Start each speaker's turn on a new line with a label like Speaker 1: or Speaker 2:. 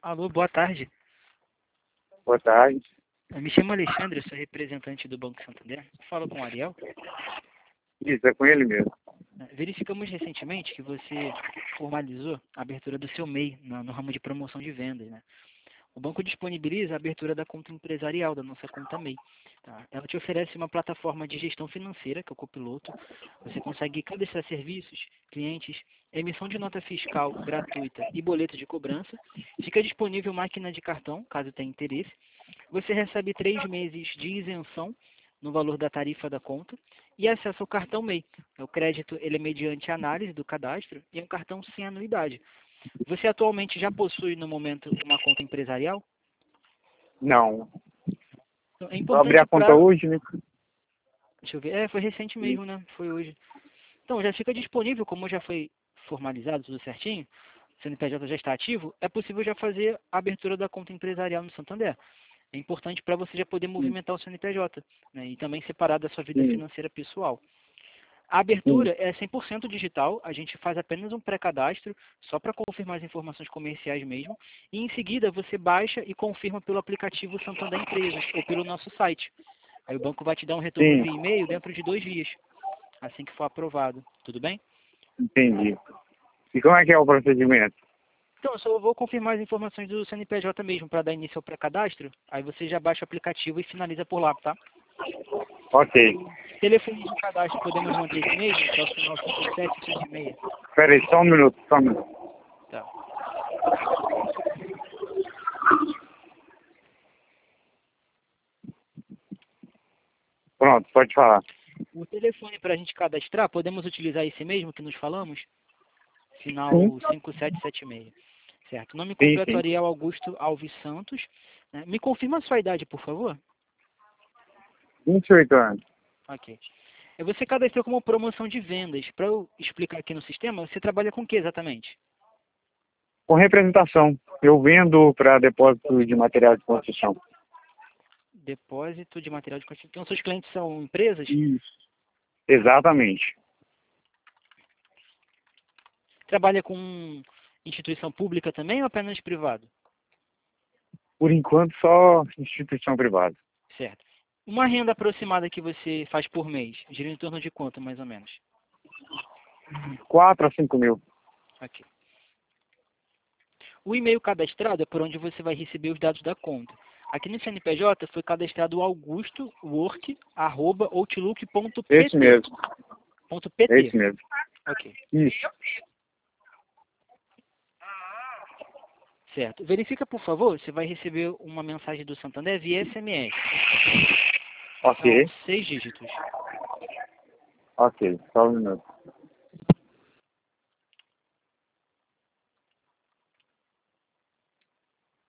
Speaker 1: Alô, boa tarde.
Speaker 2: Boa tarde.
Speaker 1: Eu me chamo Alexandre, eu sou representante do Banco Santander. Falo com o Ariel.
Speaker 2: Isso, é com ele mesmo.
Speaker 1: Verificamos recentemente que você formalizou a abertura do seu MEI no ramo de promoção de vendas, né? O banco disponibiliza a abertura da conta empresarial, da nossa conta MEI. Tá? Ela te oferece uma plataforma de gestão financeira, que é o Copiloto. Você consegue cadastrar serviços, clientes, emissão de nota fiscal gratuita e boleto de cobrança. Fica disponível máquina de cartão, caso tenha interesse. Você recebe 3 meses de isenção no valor da tarifa da conta e acesso ao cartão MEI. O crédito ele é mediante análise do cadastro e é um cartão sem anuidade. Você atualmente já possui no momento uma conta empresarial?
Speaker 2: Não.
Speaker 1: Então, é
Speaker 2: Vou abrir
Speaker 1: importante
Speaker 2: a conta
Speaker 1: para...
Speaker 2: hoje, né?
Speaker 1: Deixa eu ver. Foi recente mesmo, né? Foi hoje. Então, já fica disponível, como já foi formalizado tudo certinho, o CNPJ já está ativo, é possível já fazer a abertura da conta empresarial no Santander. É importante para você já poder movimentar o CNPJ, né? E também separar da sua vida
Speaker 2: Sim,
Speaker 1: financeira pessoal. A
Speaker 2: sim,
Speaker 1: abertura é 100% digital, a gente faz apenas um pré-cadastro, só para confirmar as informações comerciais mesmo, e em seguida você baixa e confirma pelo aplicativo Santander Empresas ou pelo nosso site. Aí o banco vai te dar um retorno
Speaker 2: sim,
Speaker 1: via e-mail dentro de 2 dias, assim que for aprovado. Tudo bem?
Speaker 2: entendi. E como é que é o procedimento?
Speaker 1: Então, eu só vou confirmar as informações do CNPJ mesmo para dar início ao pré-cadastro, aí você já baixa o aplicativo e finaliza por lá, tá?
Speaker 2: Ok.
Speaker 1: Telefone de cadastro, podemos manter esse mesmo, que é o final 5776.
Speaker 2: Espera aí, só um minuto, só um minuto.
Speaker 1: Tá.
Speaker 2: Pronto, pode falar.
Speaker 1: O telefone para a gente cadastrar, podemos utilizar esse mesmo que nos falamos? Final
Speaker 2: Sim,
Speaker 1: 5776. Certo. Nome
Speaker 2: sim,
Speaker 1: completo
Speaker 2: sim.
Speaker 1: Ariel Augusto Alves Santos. Né? Me confirma a sua idade, por favor?
Speaker 2: 28 anos.
Speaker 1: Ok. Você cadastrou como promoção de vendas. Para eu explicar aqui no sistema, você trabalha com o que exatamente?
Speaker 2: Com representação, eu vendo para depósito de material de construção.
Speaker 1: Depósito de material de construção. Então, seus clientes são empresas?
Speaker 2: Isso. Exatamente.
Speaker 1: Trabalha com instituição pública também ou apenas privado?
Speaker 2: Por enquanto, só instituição privada.
Speaker 1: Certo. Uma renda aproximada que você faz por mês, gira em torno de quanto, mais ou menos?
Speaker 2: 4 a 5 mil.
Speaker 1: Ok. O e-mail cadastrado é por onde você vai receber os dados da conta. Aqui no CNPJ foi cadastrado
Speaker 2: Esse
Speaker 1: augusto.outlook.pt.
Speaker 2: mesmo.
Speaker 1: .pt.
Speaker 2: Esse mesmo.
Speaker 1: Ok.
Speaker 2: Isso.
Speaker 1: Certo. Verifica, por favor, você vai receber uma mensagem do Santander via SMS. São
Speaker 2: Ok.
Speaker 1: 6 dígitos.
Speaker 2: Ok, só um minuto.